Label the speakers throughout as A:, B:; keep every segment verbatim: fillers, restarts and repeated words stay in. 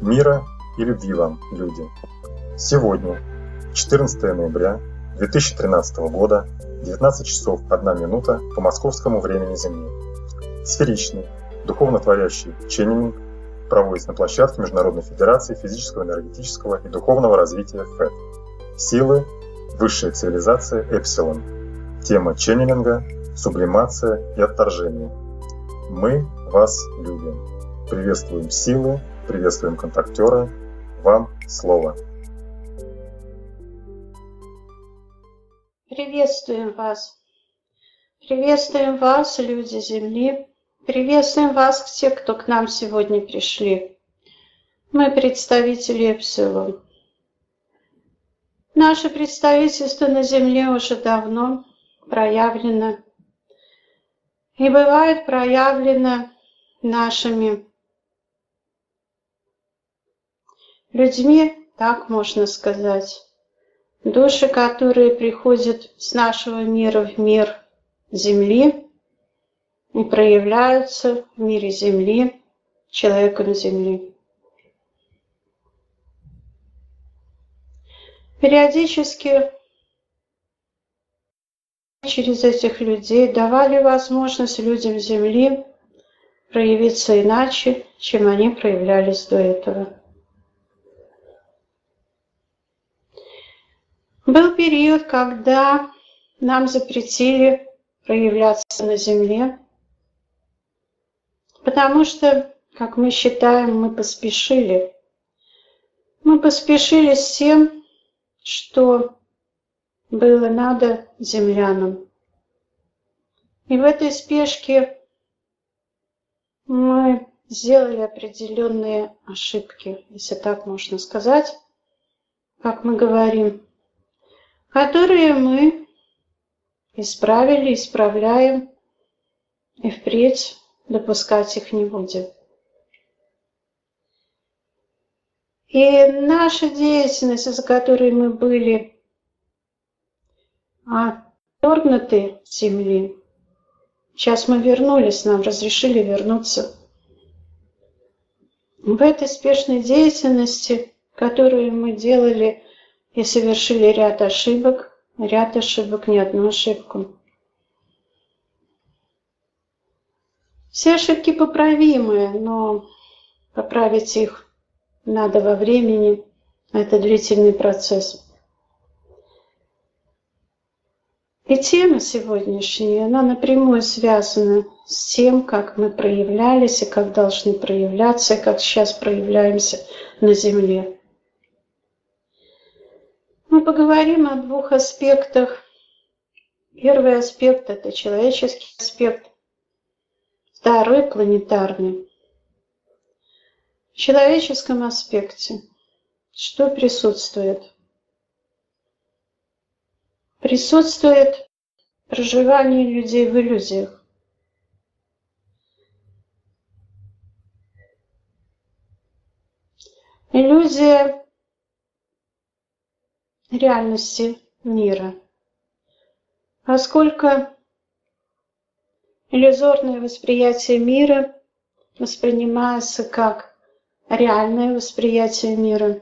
A: Мира и любви вам, люди! Сегодня, четырнадцатое ноября две тысячи тринадцатого года, девятнадцать часов одна минута по московскому времени Земли. Сферичный, духовно-творящий ченнинг проводится на площадке Международной Федерации Физического, Энергетического и Духовного Развития ФЭД. Силы, высшая цивилизация Эпсилон. Тема ченнелинга – сублимация и отторжение. Мы вас любим. Приветствуем силы, приветствуем контактера. Вам слово.
B: Приветствуем вас. Приветствуем вас, люди Земли. Приветствуем вас, все, кто к нам сегодня пришли. Мы представители Эпсилон. Наше представительство на Земле уже давно проявлено. И бывает проявлено нашими людьми, так можно сказать. Души, которые приходят с нашего мира в мир Земли и проявляются в мире Земли человеком Земли. Периодически через этих людей давали возможность людям Земли проявиться иначе, чем они проявлялись до этого. Был период, когда нам запретили проявляться на Земле, потому что, как мы считаем, мы поспешили. Мы поспешили с тем, что было надо землянам. И в этой спешке мы сделали определенные ошибки, если так можно сказать, как мы говорим, которые мы исправили, исправляем и впредь допускать их не будем. И наша деятельность, из-за которой мы были отторгнуты с Земли, сейчас мы вернулись, нам разрешили вернуться. В этой спешной деятельности, которую мы делали и совершили ряд ошибок, ряд ошибок, не одну ошибку. Все ошибки поправимые, но поправить их надо во времени. Это длительный процесс. И тема сегодняшняя, она напрямую связана с тем, как мы проявлялись и как должны проявляться, и как сейчас проявляемся на Земле. Мы поговорим о двух аспектах. Первый аспект – это человеческий аспект. Второй – планетарный. В человеческом аспекте что присутствует? Присутствует проживание людей в иллюзиях. Иллюзия реальности мира. Поскольку иллюзорное восприятие мира воспринимается как реальное восприятие мира.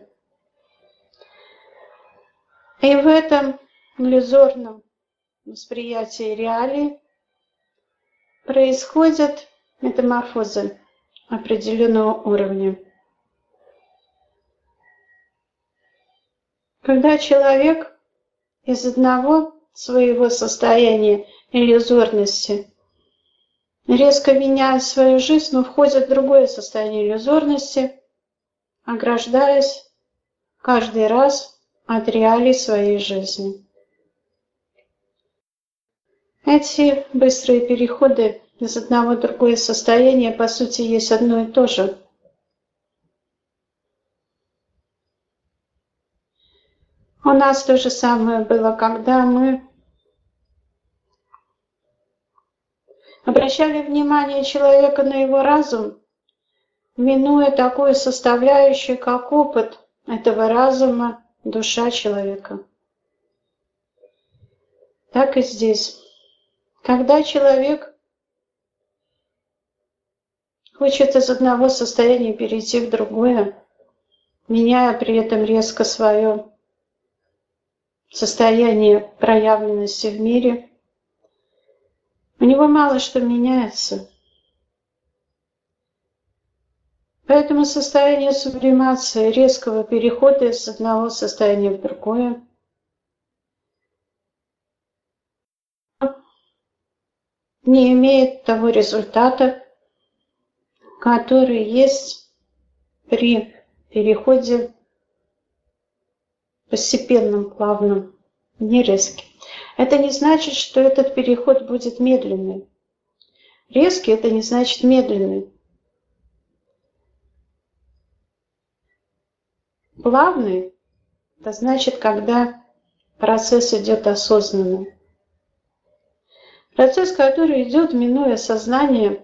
B: И в этом иллюзорном восприятии реалий происходят метаморфозы определенного уровня. Когда человек из одного своего состояния иллюзорности резко меняет свою жизнь, но входит в другое состояние иллюзорности, ограждаясь каждый раз от реалий своей жизни. Эти быстрые переходы из одного в другое состояние, по сути, есть одно и то же. У нас то же самое было, когда мы обращали внимание человека на его разум, минуя такую составляющую, как опыт этого разума, душа человека. Так и здесь. Когда человек хочет из одного состояния перейти в другое, меняя при этом резко свое состояние проявленности в мире, у него мало что меняется. Поэтому состояние сублимации, резкого перехода из одного состояния в другое, не имеет того результата, который есть при переходе постепенном, плавном, не резким. Это не значит, что этот переход будет медленный. Резкий – это не значит медленный. Плавный – это значит, когда процесс идет осознанно. Процесс, который идет, минуя сознание,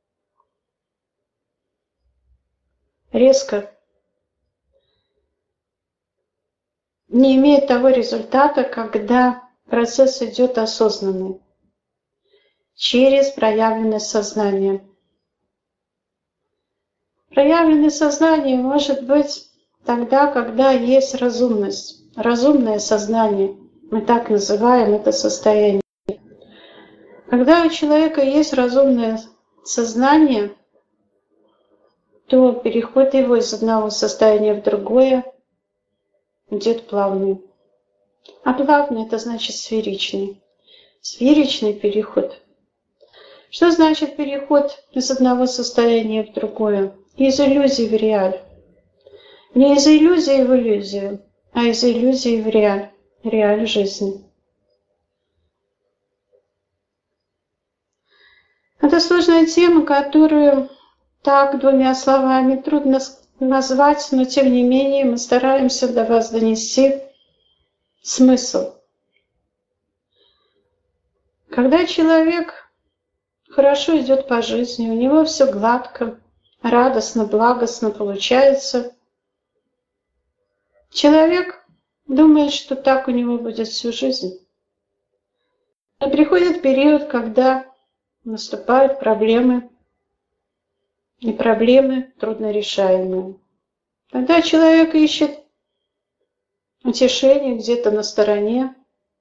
B: резко, не имеет того результата, когда процесс идет осознанный, через проявленность сознания. Проявленность сознания может быть тогда, когда есть разумность, разумное сознание. Мы так называем это состояние. Когда у человека есть разумное сознание, то переход его из одного состояния в другое идет плавный. А плавный – это значит сферичный. Сферичный переход. Что значит переход из одного состояния в другое? Из иллюзии в реаль. Не из иллюзии в иллюзию, а из иллюзии в реаль. Реаль жизни. Это сложная тема, которую так двумя словами трудно назвать, но тем не менее мы стараемся до вас донести смысл. Когда человек хорошо идет по жизни, у него все гладко, радостно, благостно получается, человек думает, что так у него будет всю жизнь. Но приходит период, когда наступают проблемы, и проблемы труднорешаемые. Тогда человек ищет утешение где-то на стороне.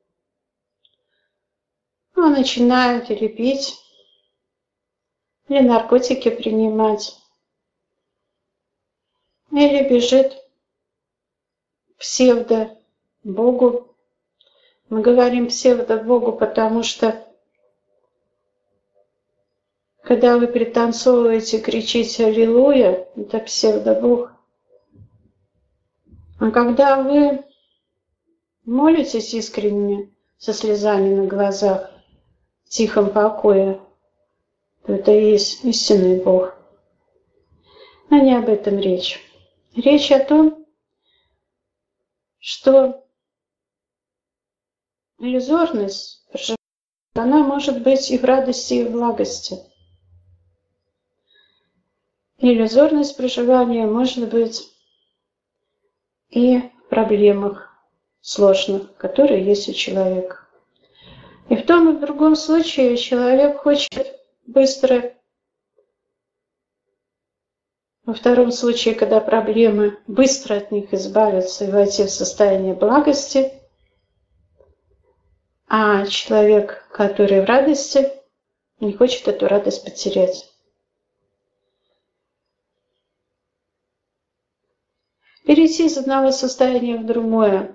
B: Он начинает или пить, или наркотики принимать, или бежит к псевдо-богу. Мы говорим псевдо-богу, потому что когда вы пританцовываете, кричите «Аллилуйя», это псевдобог. А когда вы молитесь искренне, со слезами на глазах, в тихом покое, то это и есть истинный Бог. Но не об этом речь. Речь о том, что иллюзорность, она может быть и в радости, и в благости. Иллюзорность проживания может быть и в проблемах сложных, которые есть у человека. И в том и в другом случае человек хочет быстро, во втором случае, когда проблемы, быстро от них избавиться и войти в состояние благости, а человек, который в радости, не хочет эту радость потерять. Перейти из одного состояния в другое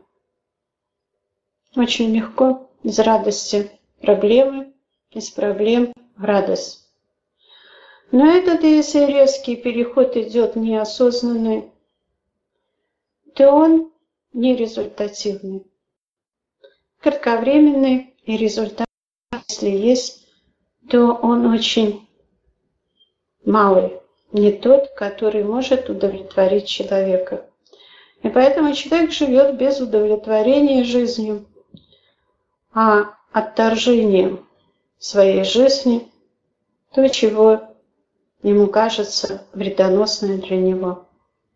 B: очень легко, из радости проблемы, из проблем в радость. Но этот, если резкий переход идет неосознанный, то он нерезультативный. Кратковременный, и результат, если есть, то он очень малый, не тот, который может удовлетворить человека. И поэтому человек живет без удовлетворения жизнью, а отторжением своей жизни то, чего ему кажется вредоносным для него.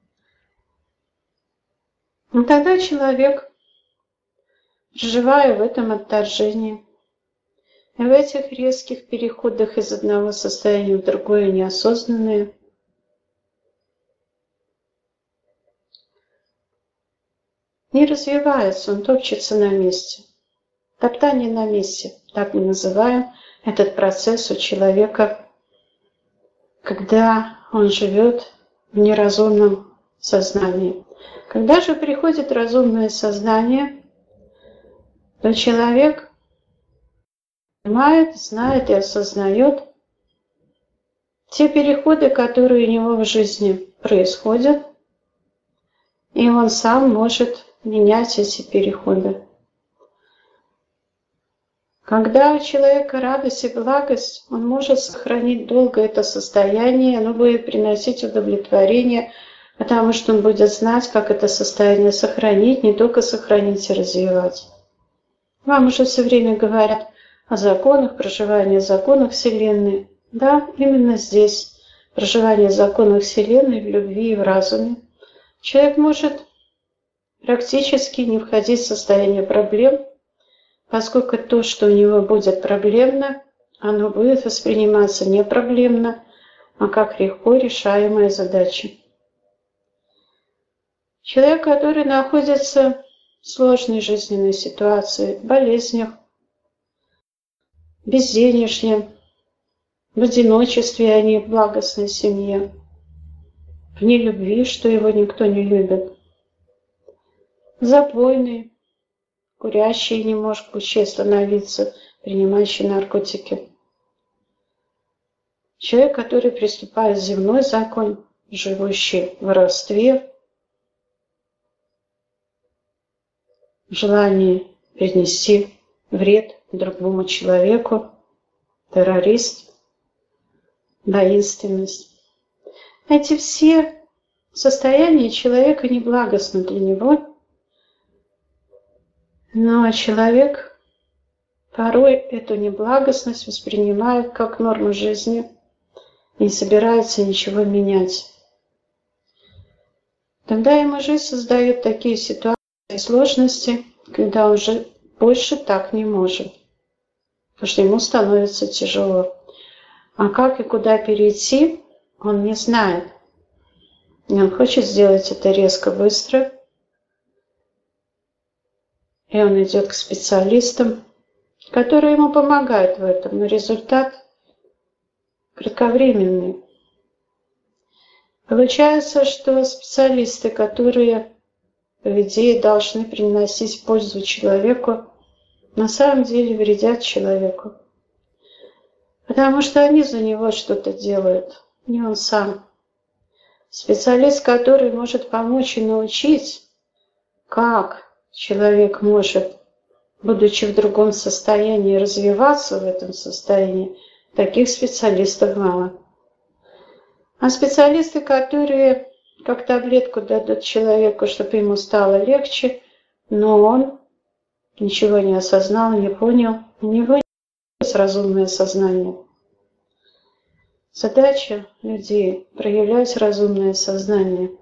B: И тогда человек, проживая в этом отторжении, и в этих резких переходах из одного состояния в другое неосознанное, не развивается, он топчется на месте. Топтание на месте, так мы называем этот процесс у человека, когда он живет в неразумном сознании. Когда же приходит разумное сознание, то человек понимает, знает и осознает те переходы, которые у него в жизни происходят, и он сам может менять эти переходы. Когда у человека радость и благость, он может сохранить долго это состояние, оно будет приносить удовлетворение, потому что он будет знать, как это состояние сохранить, не только сохранить и развивать. Вам уже все время говорят о законах, проживании в законах Вселенной. Да, именно здесь, проживание в законах Вселенной, в любви и в разуме, человек может практически не входить в состояние проблем, поскольку то, что у него будет проблемно, оно будет восприниматься не проблемно, а как легко решаемая задача. Человек, который находится в сложной жизненной ситуации, в болезнях, безденежье, в одиночестве, а не в благостной семье, в нелюбви, что его никто не любит, запойный, курящий не может вообще остановиться, принимающий наркотики. Человек, который приступает в земной закон, живущий в воровстве, в желании принести вред другому человеку, террорист, таинственность. Эти все состояния человека неблагостны для него, но человек порой эту неблагостность воспринимает как норму жизни и не собирается ничего менять. Тогда ему жизнь создает такие ситуации и сложности, когда он уже больше так не может, потому что ему становится тяжело. А как и куда перейти, он не знает. И он хочет сделать это резко, быстро. И он идет к специалистам, которые ему помогают в этом, но результат кратковременный. Получается, что специалисты, которые, по идее, должны приносить пользу человеку, на самом деле вредят человеку. Потому что они за него что-то делают, не он сам. Специалист, который может помочь и научить, как человек может, будучи в другом состоянии, развиваться в этом состоянии, таких специалистов мало. А специалисты, которые как таблетку дадут человеку, чтобы ему стало легче, но он ничего не осознал, не понял, у него нет разумное сознание. Задача людей – проявлять разумное сознание.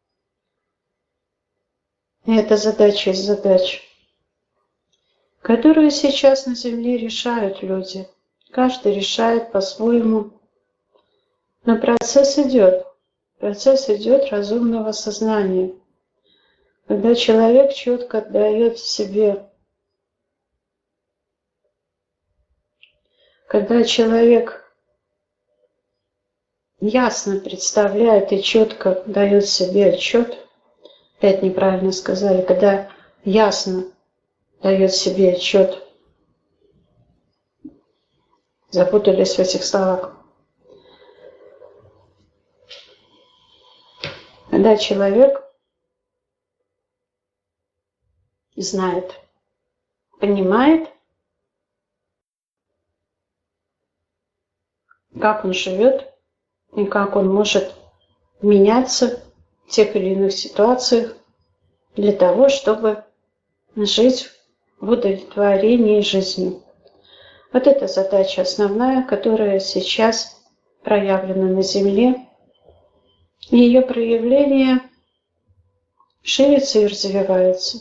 B: И это задача из задач, которую сейчас на Земле решают люди. Каждый решает по-своему. Но процесс идет. Процесс идет разумного сознания. Когда человек четко отдает в себе, когда человек ясно представляет и четко дает себе отчет, опять неправильно сказали, когда ясно дает себе отчет, запутались в этих словах. Когда человек знает, понимает, как он живет и как он может меняться в тех или иных ситуациях для того, чтобы жить в удовлетворении жизни. Вот это задача основная, которая сейчас проявлена на Земле. И ее проявление ширится и развивается.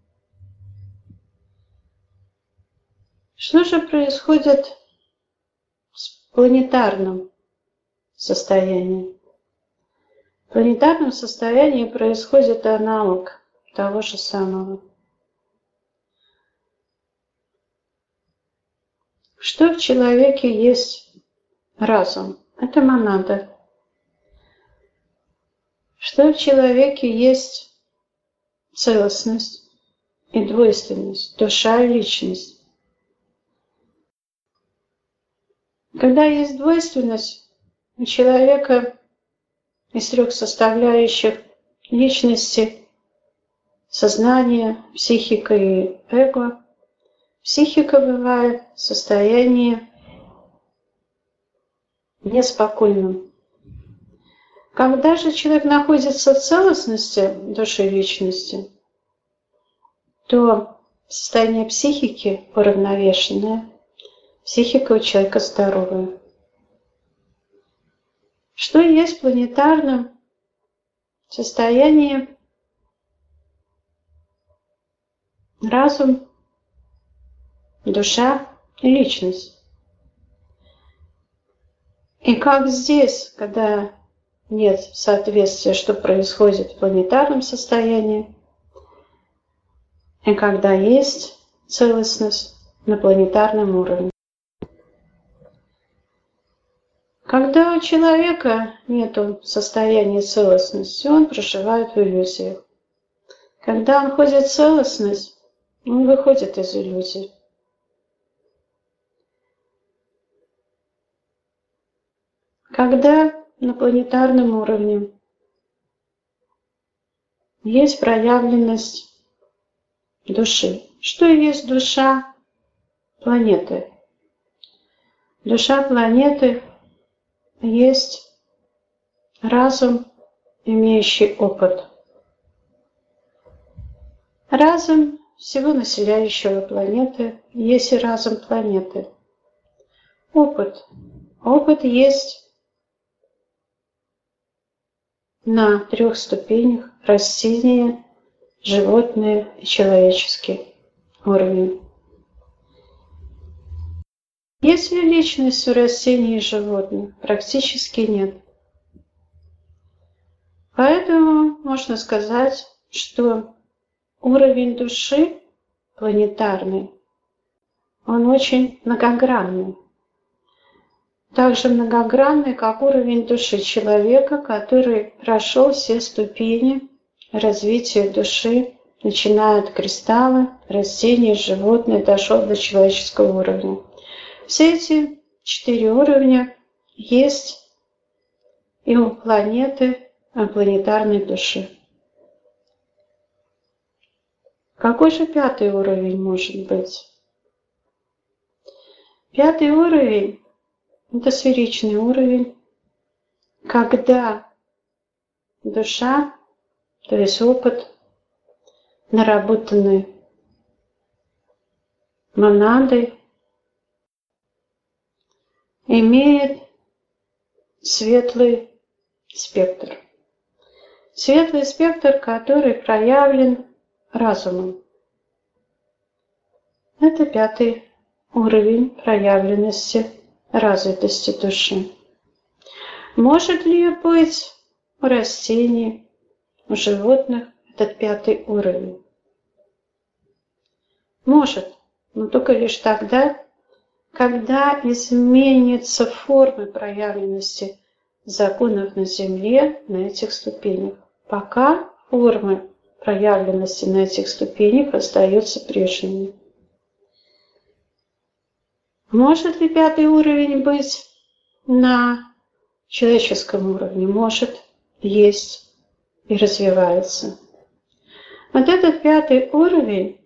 B: Что же происходит с планетарным состоянием? В планетарном состоянии происходит аналог того же самого. Что в человеке есть разум? Это монада. Что в человеке есть целостность и двойственность, душа и личность? Когда есть двойственность, у человека из трех составляющих личности, сознание, психика и эго, психика бывает в состоянии неспокойном. Когда же человек находится в целостности души и личности, то состояние психики уравновешенное, психика у человека здоровая. Что есть в планетарном состоянии? Разум, душа и личность. И как здесь, когда нет соответствия, что происходит в планетарном состоянии, и когда есть целостность на планетарном уровне. Когда у человека нет состояния целостности, он проживает в иллюзиях. Когда он входит в целостность, он выходит из иллюзий. Когда на планетарном уровне есть проявленность души. Что есть душа планеты? Душа планеты есть разум, имеющий опыт. Разум всего населяющего планеты есть и разум планеты. Опыт. Опыт есть на трех ступенях: растения, животные и человеческий уровень. Есть ли личность у растений и животных? Практически нет. Поэтому можно сказать, что уровень души планетарный, он очень многогранный. Также многогранный, как уровень души человека, который прошел все ступени развития души, начиная от кристалла, растений, животных, дошел до человеческого уровня. Все эти четыре уровня есть и у планеты, у планетарной души. Какой же пятый уровень может быть? Пятый уровень – это сферичный уровень, когда душа, то есть опыт, наработанный монадой, имеет светлый спектр. Светлый спектр, который проявлен разумом. Это пятый уровень проявленности, развитости души. Может ли быть у растений, у животных этот пятый уровень? Может, но только лишь тогда, когда изменятся формы проявленности законов на Земле на этих ступенях. Пока формы проявленности на этих ступенях остаются прежними. Может ли пятый уровень быть на человеческом уровне? Может, есть и развивается. Вот этот пятый уровень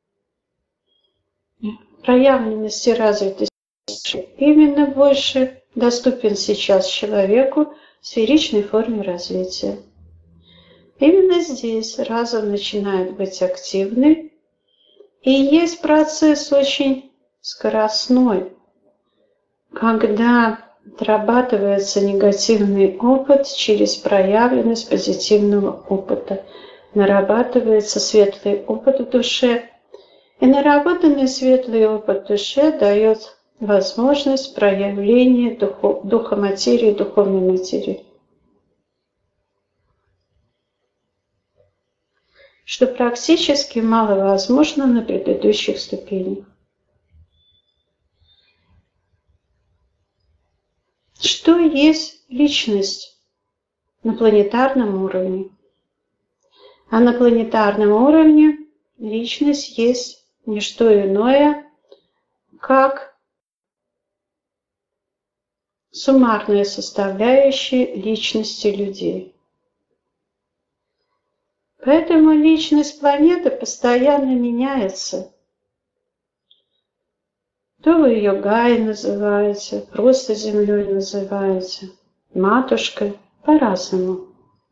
B: проявленности развитости именно больше доступен сейчас человеку в сферичной форме развития. Именно здесь разум начинает быть активным, и есть процесс очень скоростной, когда отрабатывается негативный опыт через проявленность позитивного опыта, нарабатывается светлый опыт в душе, и наработанный светлый опыт в душе дает возможность проявления духа, духа материи, духовной материи. что практически маловозможно на предыдущих ступенях. Что есть личность на планетарном уровне? А на планетарном уровне личность есть не что иное, как суммарная составляющая личности людей. Поэтому личность планеты постоянно меняется. То вы ее Гаей называете, просто Землей называете, матушкой, по-разному.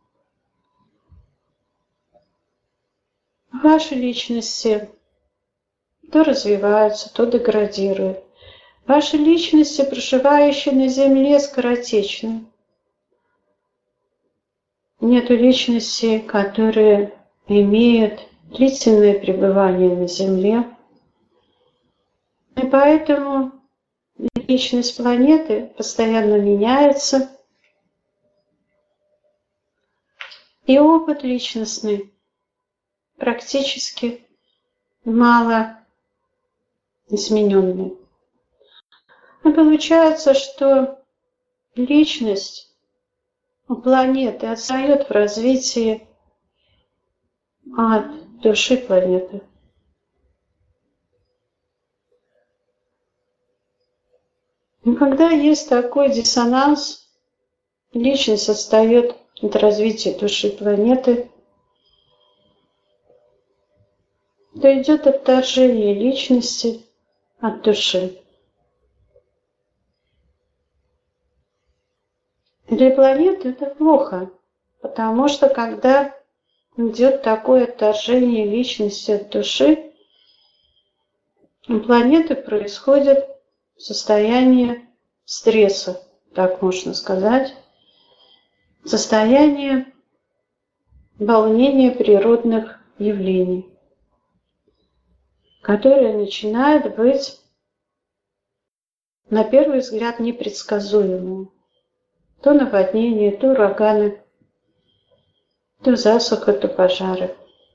B: Ваши личности то развиваются, то деградируют. Ваши личности, проживающие на Земле, скоротечны. Нету личностей, которые имеют длительное пребывание на Земле. И поэтому личность планеты постоянно меняется. И опыт личностный практически мало измененный. И получается, что личность у планеты отстает в развитии от души планеты. И когда есть такой диссонанс, личность отстает от развития души планеты, то идет отторжение личности от души. Для планеты это плохо, потому что когда идет такое отторжение личности от души, у планеты происходит состояние стресса, так можно сказать, состояние волнения природных явлений, которое начинает быть, на первый взгляд, непредсказуемым. То наводнение, то ураганы, то засуха, то пожары,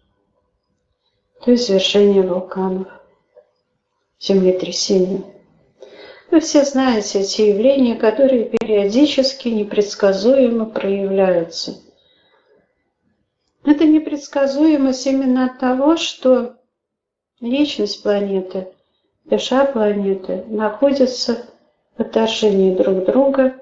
B: то извержение вулканов, землетрясения. Вы все знаете эти явления, которые периодически непредсказуемо проявляются. Это непредсказуемость именно от того, что личность планеты, душа планеты находятся в отторжении друг друга.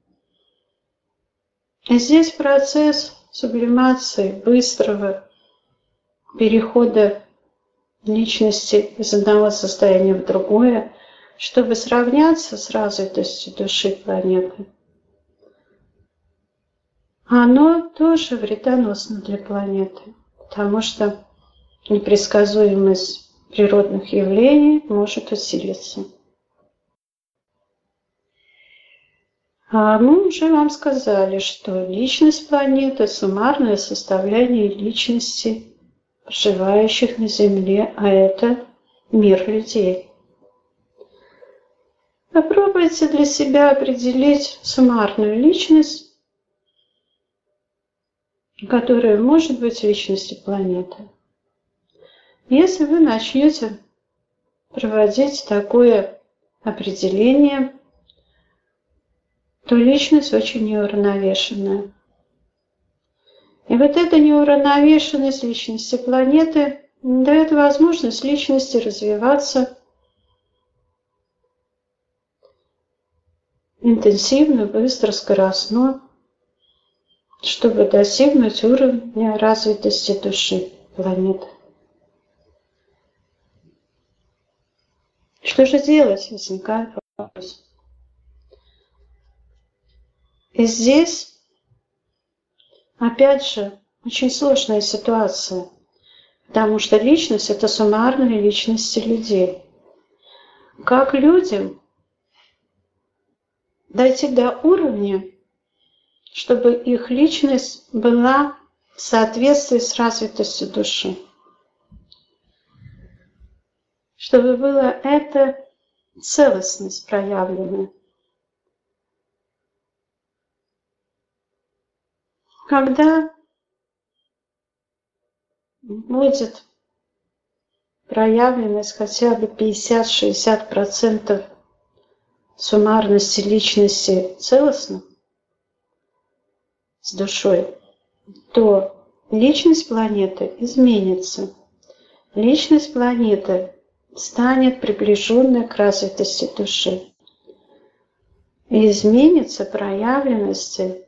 B: И здесь процесс сублимации, быстрого перехода личности из одного состояния в другое, чтобы сравняться с развитостью души планеты, оно тоже вредоносно для планеты, потому что непредсказуемость природных явлений может усилиться. А мы уже вам сказали, что личность планеты – суммарное составление личности, проживающих на Земле, а это мир людей. Попробуйте для себя определить суммарную личность, которая может быть личностью планеты. Если вы начнете проводить такое определение, то личность очень неуравновешенная. И вот эта неуравновешенность личности планеты дает возможность личности развиваться интенсивно, быстро, скоростно, чтобы достигнуть уровня развитости души планеты. Что же делать, возникает вопрос. И здесь, опять же, очень сложная ситуация, потому что личность – это суммарные личности людей. Как людям дойти до уровня, чтобы их личность была в соответствии с развитостью души? Чтобы была эта целостность проявлена. Когда будет проявленность хотя бы пятьдесят-шестьдесят процентов суммарности личности целостно, с душой, то личность планеты изменится. Личность планеты станет приближенной к развитости души. И изменится проявленности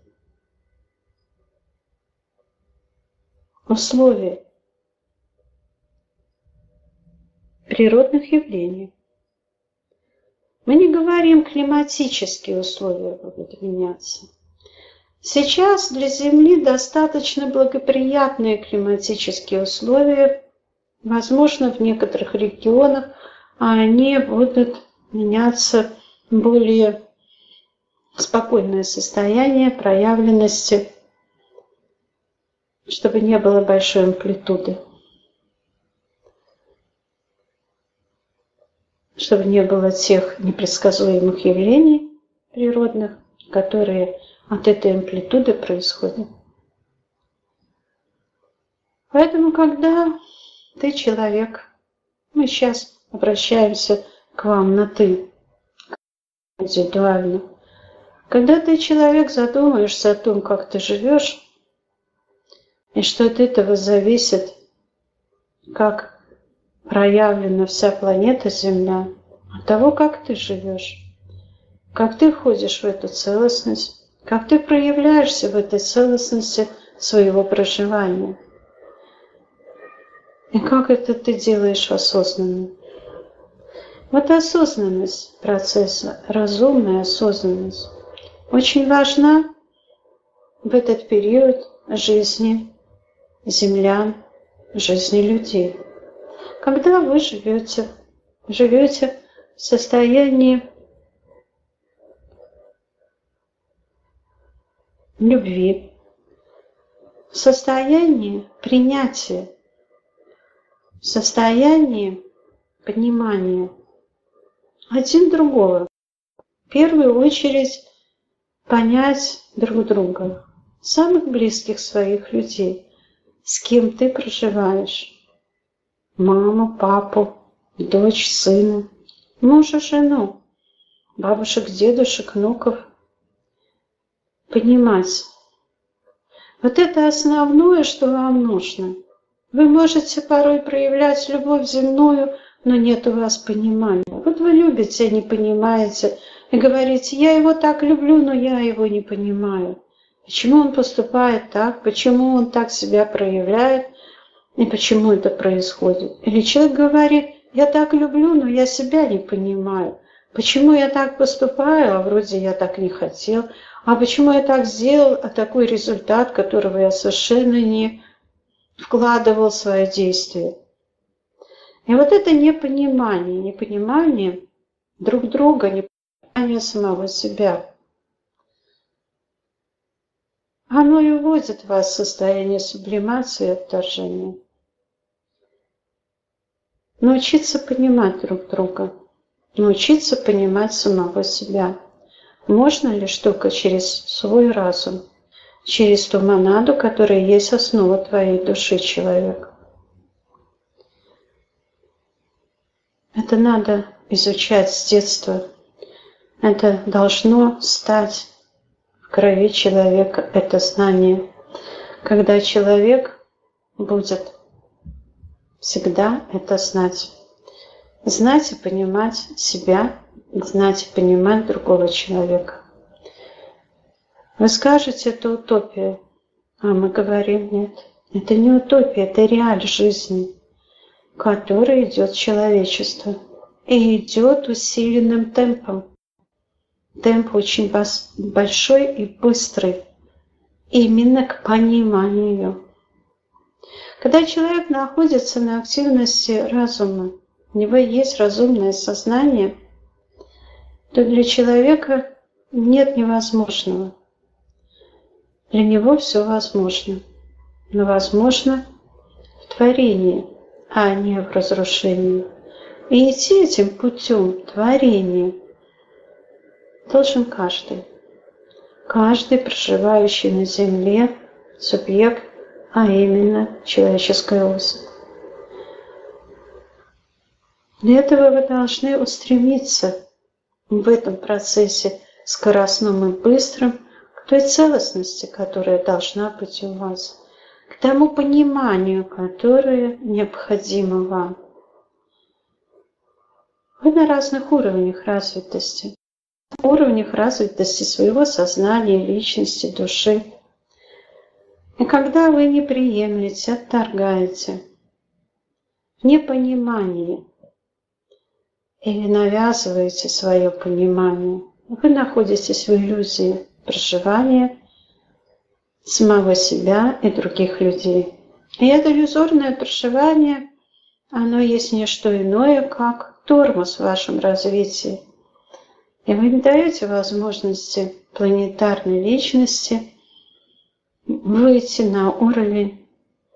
B: условий природных явлений. Мы не говорим, климатические условия будут меняться. Сейчас для Земли достаточно благоприятные климатические условия, возможно, в некоторых регионах, а они будут меняться в более спокойное состояние проявленности, чтобы не было большой амплитуды, чтобы не было тех непредсказуемых явлений природных, которые от этой амплитуды происходят. Поэтому, когда ты человек, мы сейчас обращаемся к вам на «ты», индивидуально. Когда ты человек, задумаешься о том, как ты живешь, и что от этого зависит, как проявлена вся планета Земля, от того, как ты живешь, как ты входишь в эту целостность, как ты проявляешься в этой целостности своего проживания. И как это ты делаешь осознанно. Вот осознанность процесса, разумная осознанность, очень важна в этот период жизни землян, жизни людей. Когда вы живете, живете в состоянии любви, в состоянии принятия, в состоянии понимания один другого. В первую очередь понять друг друга, самых близких своих людей, с кем ты проживаешь. Маму, папу, дочь, сына, мужа, жену, бабушек, дедушек, внуков. Понимать. Вот это основное, что вам нужно. Вы можете порой проявлять любовь земную, но нет у вас понимания. Вот вы любите, не понимаете, и говорите, я его так люблю, но я его не понимаю. Почему он поступает так, почему он так себя проявляет, и почему это происходит. Или человек говорит, я так люблю, но я себя не понимаю. Почему я так поступаю, а вроде я так не хотел. А почему я так сделал, а такой результат, которого я совершенно не вкладывал в свое действие. И вот это непонимание, непонимание друг друга, непонимание самого себя, оно и вводит вас в состояние сублимации и отторжения. Научиться понимать друг друга, научиться понимать самого себя. Можно лишь только через свой разум, через ту монаду, которая есть основа твоей души, человек. Это надо изучать с детства. Это должно стать в крови человека, это знание. Когда человек будет всегда это знать. Знать и понимать себя, знать и понимать другого человека. Вы скажете, это утопия. А мы говорим, нет. Это не утопия, это реаль жизни, которой идет человечество. И идет усиленным темпом. Темп очень большой и быстрый. Именно к пониманию. Когда человек находится на активности разума, у него есть разумное сознание, то для человека нет невозможного. Для него все возможно. Но возможно в творении, а не в разрушении. И идти этим путем творения должен каждый. Каждый проживающий на земле субъект а именно человеческая особь. Для этого вы должны устремиться в этом процессе скоростном и быстром к той целостности, которая должна быть у вас, к тому пониманию, которое необходимо вам. Вы на разных уровнях развитости, уровнях развитости своего сознания, личности, души. И когда вы не приемлете, отторгаете, в непонимании или навязываете свое понимание, вы находитесь в иллюзии проживания самого себя и других людей. И это иллюзорное проживание, оно есть не что иное, как тормоз в вашем развитии. И вы не даете возможности планетарной личности выйти на уровень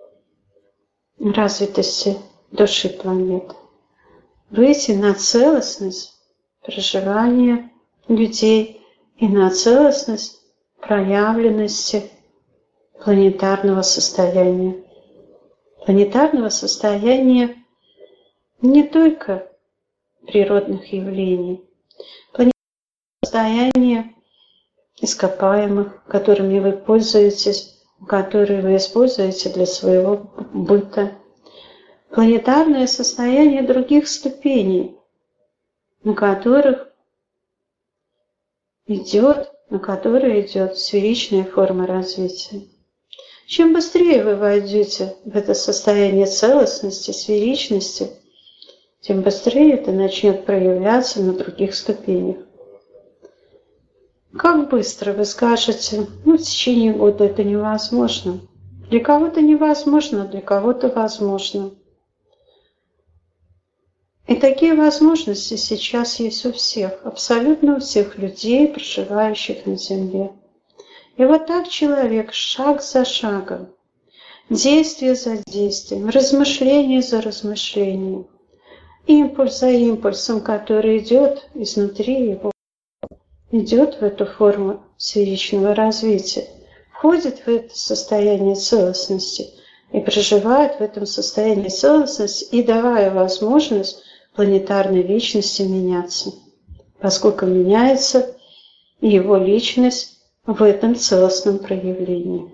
B: развитости души планеты, выйти на целостность проживания людей и на целостность проявленности планетарного состояния. Планетарного состояния не только природных явлений, планетарного состояния ископаемых, которыми вы пользуетесь, которые вы используете для своего быта. Планетарное состояние других ступеней, на которых идет, на которые идет сферичная форма развития. Чем быстрее вы войдете в это состояние целостности, сферичности, тем быстрее это начнет проявляться на других ступенях. Как быстро вы скажете, ну, в течение года это невозможно. Для кого-то невозможно, для кого-то возможно. И такие возможности сейчас есть у всех, абсолютно у всех людей, проживающих на Земле. И вот так человек шаг за шагом, действие за действием, размышление за размышлением, импульс за импульсом, который идет изнутри его, идет в эту форму сферичного развития, входит в это состояние целостности и проживает в этом состоянии целостности и давая возможность планетарной личности меняться, поскольку меняется его личность в этом целостном проявлении.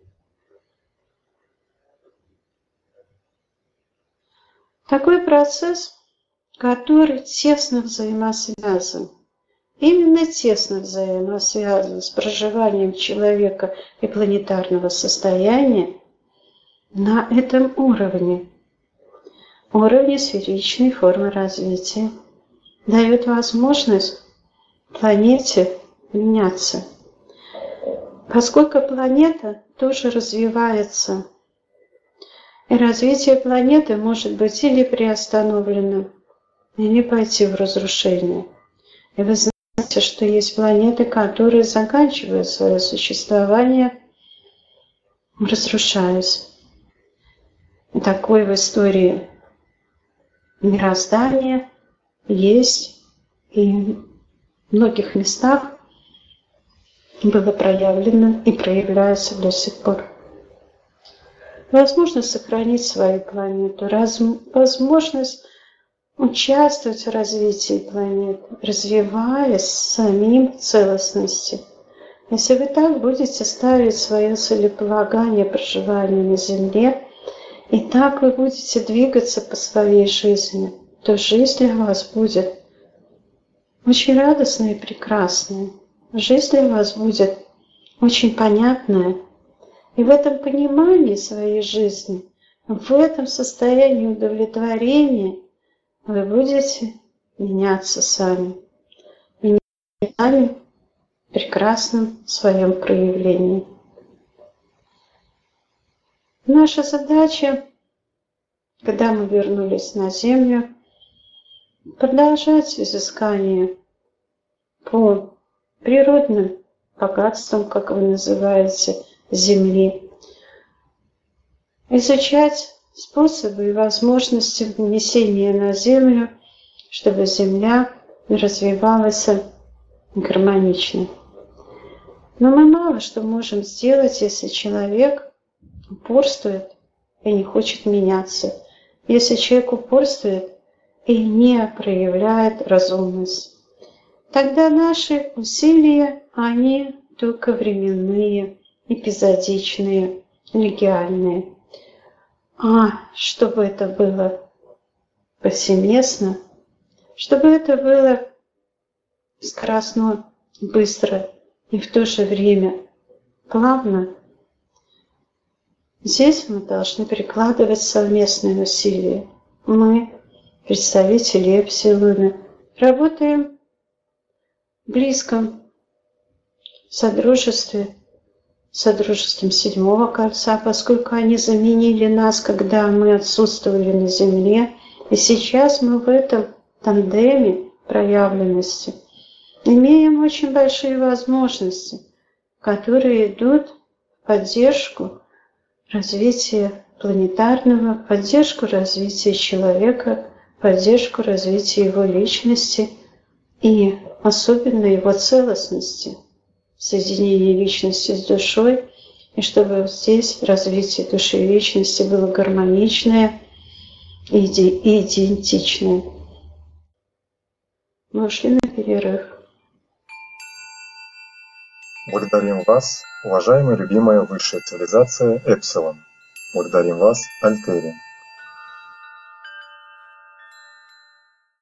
B: Такой процесс, который тесно взаимосвязан, именно тесно взаимосвязан с проживанием человека и планетарного состояния на этом уровне, уровне сферичной формы развития, дает возможность планете меняться. Поскольку планета тоже развивается, и развитие планеты может быть или приостановлено, или пойти в разрушение. И вы знаете, что есть планеты, которые заканчивают свое существование, разрушаясь. И такое в истории мироздания есть, и в многих местах было проявлено и проявляется до сих пор. Возможность сохранить свою планету, раз, возможность участвовать в развитии планеты, развиваясь самим в целостности. Если вы так будете ставить свое целеполагание проживания на Земле, и так вы будете двигаться по своей жизни, то жизнь для вас будет очень радостная и прекрасная. Жизнь для вас будет очень понятная. И в этом понимании своей жизни, в этом состоянии удовлетворения вы будете меняться сами. Меняться сами в прекрасном своем проявлении. Наша задача, когда мы вернулись на Землю, продолжать изыскание по природным богатствам, как вы называете, Земли. Изучать способы и возможности внесения на Землю, чтобы Земля развивалась гармонично. Но мы мало что можем сделать, если человек упорствует и не хочет меняться. Если человек упорствует и не проявляет разумность, тогда наши усилия, они только временные, эпизодичные, легиальные. А чтобы это было повсеместно, чтобы это было скоростно, быстро и в то же время плавно, здесь мы должны прикладывать совместные усилия. Мы, представители Эпсилона, работаем в близком содружестве, содружеством седьмого кольца, поскольку они заменили нас, когда мы отсутствовали на Земле. И сейчас мы в этом тандеме проявленности имеем очень большие возможности, которые идут в поддержку развития планетарного, поддержку развития человека, поддержку развития его личности и особенно его целостности, соединение личности с душой, и чтобы здесь развитие души и личности было гармоничное и идентичное. Мы ушли на перерыв.
A: Благодарим вас, уважаемая любимая высшая цивилизация Эпсилон. Благодарим вас, Альтери.